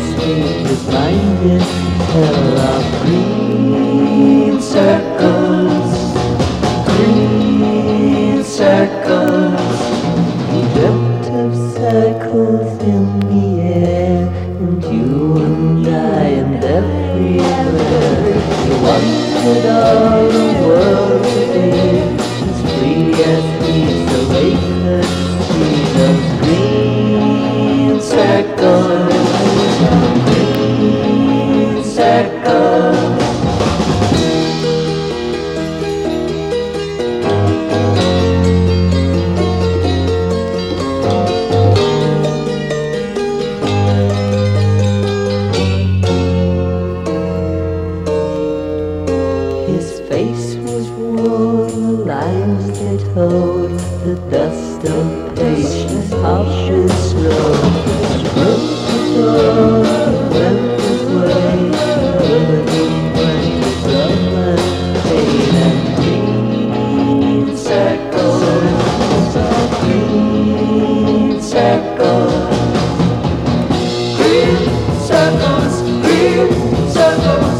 state is blinded, hell of green circles, green circles. He dreamt of circles in the air, and you and I and everywhere. He wanted all the world to be as free as these awakened seas of green circles, green circles. His face was worn, the lines that hold the dust of patience, harsh and slow. Broke the door, went his way, melody went his love and pain and green circles, green circles, green circles, green circles.